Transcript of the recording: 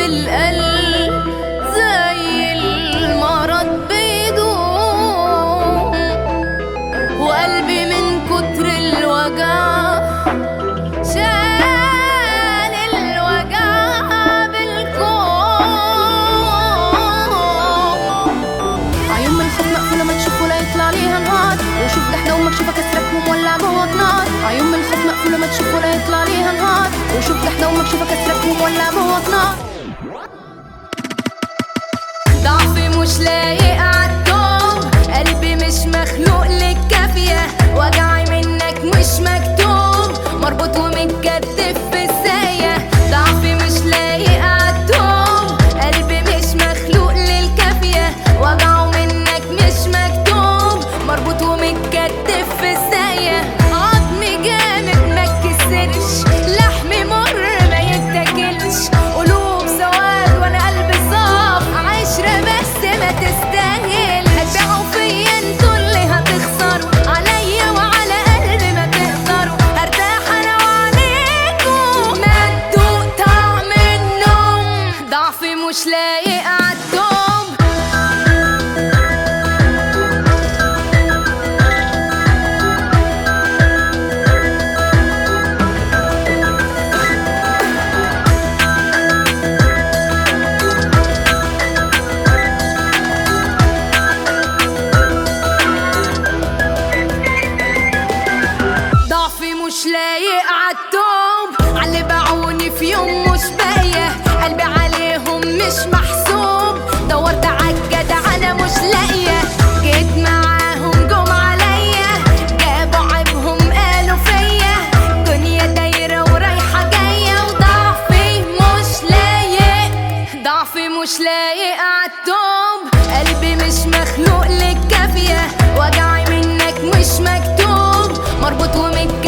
القلب زي المرض بيدوم، وقلبي من كتر الوجع شال الوجع بالكوم. عيون من الخوف مقفولة ما تشوف ولا يطلع ليها نهار، وشوف جحدة ومكشوفة كسرك ومولع جوه نار. عيون من الخوف مقفولة ما تشوف ولا يطلع ليها نهار، وشوف جحدة ومكشوفة كسرك ومولع جوه نار. ضعفي مش لايق عالدوم، قلبي مش مخلوق للكافية، وجعي منك مش مكتوب، مربوط ومتكتف في الساية. ضعفي مش لايق عالدوم، قلبي مش مخلوق للكافية، وجعه منك مش مكتوب، مربوط ومتكتف في الساية. عظمي جامد متكسرش، لحمي مر ما يتاكلش، قلوب سواد وانا قلبي صاف، عشرة بس ما تستاهل. هتبيعوا فيا انتوا اللي هتخسروا، عليا وعلى قلبي ما تقدروا، هرتاح انا وعليكوا ما تدوق طعم النوم. ضعفي مش لايق عالدوم. ضعفي مش لايق عالدوم، عاللي باعوني في يوم مش باقية، قلبي عليهم مش محسوب، دورت عالجدع انا مش لاقية، جيت معاهم جم عليا، جابوا عيبهم قالوا فيا، دنيا دايرة ورايحة جاية، وضعفي مش لايق. ضعفي مش لايق عالدوم، قلبي مش مخلوق للكافية، وجعي منك مش مكتوب، مربوط ومتكتف